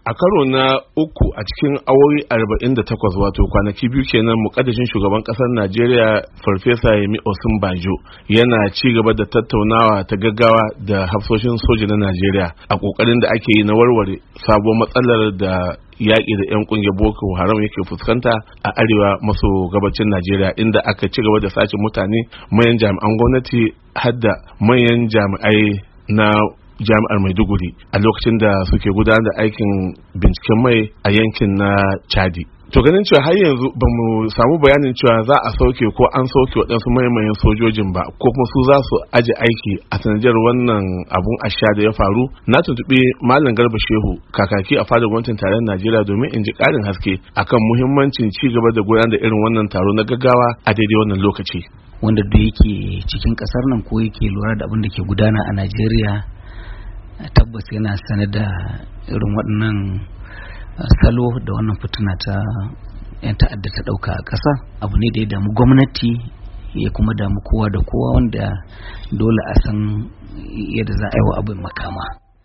A karo na uku a cikin awowi 48 wato kwanaki biyu kenan mukaddashin shugaban kasar Najeriya Farfesa Yemi Osinbajo yana ci gaba da tattaunawa ta gaggawa da hafsoshin soja na Najeriya a kokarin da ake yi na warware sabon matsalar da yaƙi da 'yan ƙungiyar Boko Haram yake fuskanta a arewa maso gabacin Najeriya, inda aka ci gaba da sace mutane, manyan jami'an gwamnati har da manyan jami'ai na jami'ar Maiduguri a lokacin da suke gudanar da aikin binciken mai a yankin na Chadi. To ganin cewa har yanzu ba mu samu bayanin cewa za a sauke ko an sauke waɗansu mayan sojojin ba, ko kuma su za su aje aiki a sanadiyar wannan abun asha da ya faru, na tuntuɓi Malam Garba Shehu, kakaki a fadar gwamnatin tarayyar Najeriya, domin in ji ƙarin haske akan muhimmancin ci gaba da gudanar da irin wannan taro na gaggawa a daidai wannan lokaci. Wanda da yake cikin ƙasar nan ko yake lura da abin da ke gudana a Najeriya tabbas yana sanar da irin waɗannan salo da wannan fituna ta 'yan ta'adda ta ɗauka a ƙasa. Abu ne da ya damu gwamnati ya kuma damu kowa da kowa, wanda dole a san yadda za a yi wa abin makama.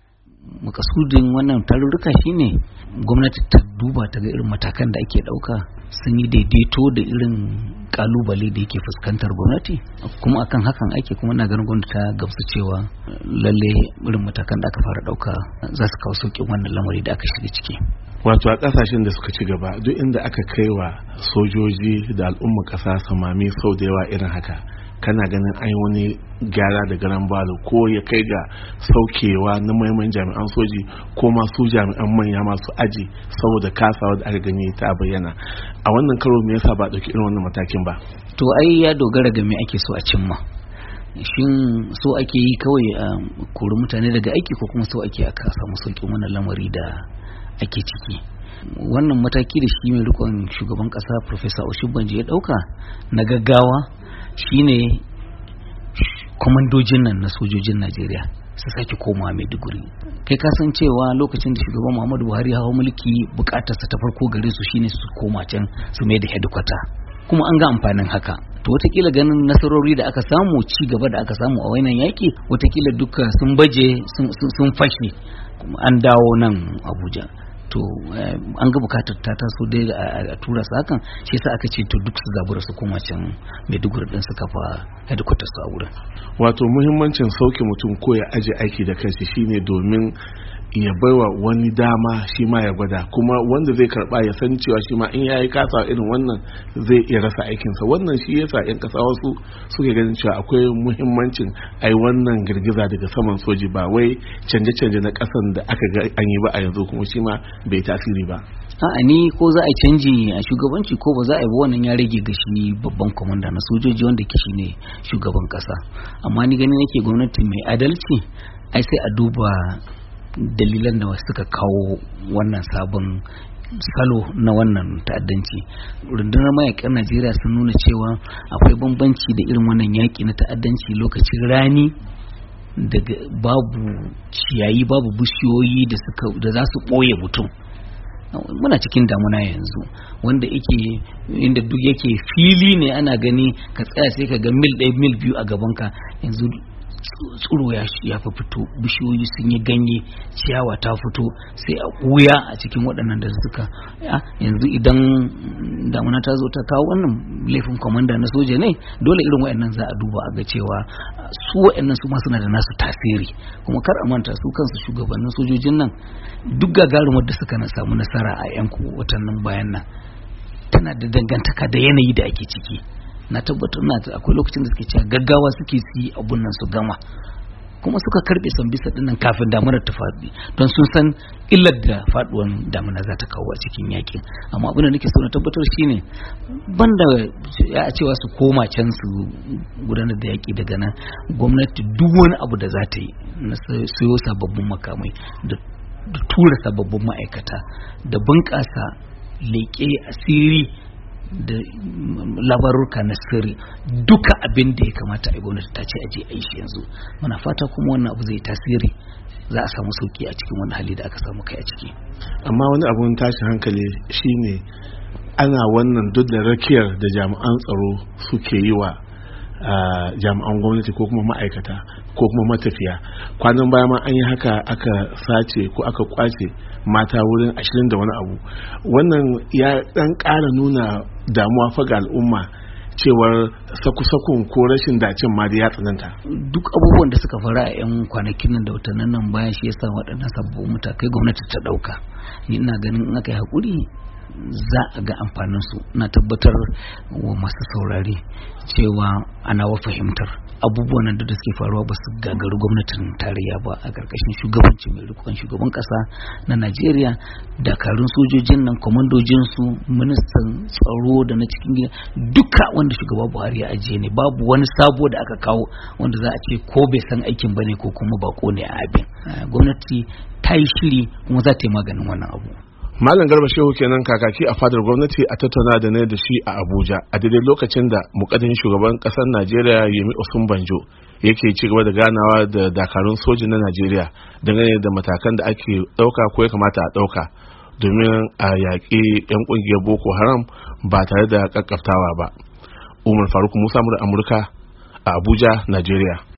Makasudin wannan tarurruka shine gwamnati ta duba ta ga irin matakan da ake ɗauka sun yi daidaito da irin kalubale da yake fuskantar gwamnati, kuma akan hakan ake, kuma na ganin gwamnati ta gamsu cewa lalle irin matakan da aka fara ɗauka za su kawo sauƙin wannan lamari da aka shiga ciki. Wato a ƙasashen da suka ci gaba, duk inda aka kai wa sojoji da al'umma ƙasa samami sau da yawa irin haka, kana ganin an yi wani gyara da garan balo, ko ya kai ga saukewa na maimain jami'an soji ko masu jami'an manya masu aji saboda kasawa da aka gani ta bayyana. A wannan karo me yasa ba dauki irin wannan matakin ba? To ai ya dogara ga me ake so a cimma. Shin so ake yi kawai a kori mutane daga aiki, ko kuma so ake aka samu sauƙin wannan lamari da ake ciki? Wannan mataki da shi mai rikon shugaban kasa Professor Osinbajo ya dauka na gaggawa shine kwamandojin nan na sojojin Najeriya su sake komawa Maiduguri. Kai ka san cewa lokacin da shugaban Muhammadu Buhari ya hawo mulki, bukatarsa ta farko gare su shine su koma can su mai da headquarter, kuma an ga amfanin haka. To watakila ganin nasarori da aka samu, ci gaba da aka samu a wannan yaki, watakila duka sun baje sun fashe, an dawo nan Abuja. To an ga bukatar ta taso dai a tura su hakan, shi yasa aka ce to duk su zabura su koma can Maiduguri din su kafa headquarters su a wurin. Wato muhimmancin sauke mutum ko ya aje aiki da kansa shine domin ya baiwa wani dama shi ma ya gwada, kuma wanda zai karba ya san cewa shi ma in yayi kasa irin wannan zai iya rasa aikinsa. Wannan shi yasa 'yan kasa wasu suke ganin cewa akwai muhimmancin ai wannan girgiza daga saman soji, ba wai canje-canje na kasan da aka ga an yi ba a yanzu kuma shi ma bai tasiri ba. A'a, ni ko za a canji a shugabanci ko ba za a yi ba, wannan ya rage ga shi babban komanda na sojoji wanda ke shine shugaban kasa. Amma ni gani nake gwamnati mai adalci ai sai a duba dalilan da suka kawo wannan sabon salo na wannan ta'addanci. Rundunar mayakan Najeriya sun nuna cewa akwai bambanci da irin wannan yaki na ta'addanci lokacin rani, daga babu ciyayi, babu bishiyoyi da za su ɓoye mutum. Muna cikin damuna yanzu, wanda yake inda duk yake fili ne, ana gani ka tsaya sai ka ga mil 1 mil 2 a gabanka. Yanzu tsiro ya fi fito, bishiyoyi sun yi ganye, ciyawa ta fito, sai a ɓuya a cikin waɗannan da suka yanzu idan damuna ta zo ta kawo wannan laifin kwamanda na soja ne, dole irin waɗannan za a duba a ga cewa su waɗannan su ma suna da nasu tasiri. Kuma kar a manta su kansu shugabannin sojojin nan, duk gagarumar da suka samu nasara a 'yan watannin bayan nan tana da dangantaka da yanayi da ake ciki. Na tabbatar akwai lokacin da suke cewa gaggawa suke yi abun nan su gama, kuma suka karbe Sambisa dinnan kafin damunar ta faɗi, don sun san illar da faduwan damuna za ta kawo a cikin yakin. Amma abin da nake so na tabbatar shine, banda ya cewa su koma can su gudanar da yaki daga nan, gwamnati duk wani abu da za ta yi na sayo sababbin makamai da tura sababbin ma'aikata da bunƙasa leƙe asiri da labarurka na sirri, duka abin da ya kamata a gwamnati ta ce aje a yi shi yanzu. Muna fata kuma wannan abu zai tasiri, za a samu sauki a cikin wani hali da aka samu kai a ciki. Amma wani abun tashin hankali shine ana wannan duk da rakiyar da jami'an tsaro suke yi wa jami'an gwamnati ko kuma ma'aikata, ko kuma matafiya. Kwanan baya ma an yi haka, aka sace ko aka kwace mata wurin 20 da wani abu. Wannan ya dan ƙara nuna damuwa fa ga al'umma cewar saku-sakun ko rashin dacin ma da ya tsananta. Duk abubuwan da suka faru a 'yan kwanakin nan da watannin nan bayan shi yasa waɗannan sabbin matakai gwamnati ta ɗauka. Ni ina ganin in aka yi haƙuri za a ga amfanin su. Na tabbatar wa masu saurare cewa ana wa fahimtar abubuwan da suke faruwa ba su gagaru gwamnatin tarayya ba a ƙarƙashin shugabanci mai rikon shugaban ƙasa na Najeriya, dakarun sojojin nan, kwamandojin su, ministan tsaro da na cikin gida, duka wanda shugaba Buhari ya ajiye ne. Babu wani sabo da aka kawo wanda za a ce ko bai san aikin bane ko kuma bako ne a abin. Gwamnati ta yi shiri kuma za ta yi maganin wannan abu. Malam Garba Shehu kenan, kakaki a fadar gwamnati a tattauna da ne da shi a Abuja a daidai lokacin da mukaddashin shugaban kasar Najeriya Yemi Osinbajo yake ci gaba da ganawa da dakarun soji na Najeriya dangane da matakan da ake dauka ko ya kamata a dauka domin a yaƙi 'yan ƙungiyar Boko Haram ba tare da kakkaftawa ba. Umar Faruk Musa, Amurka a Abuja, Najeriya.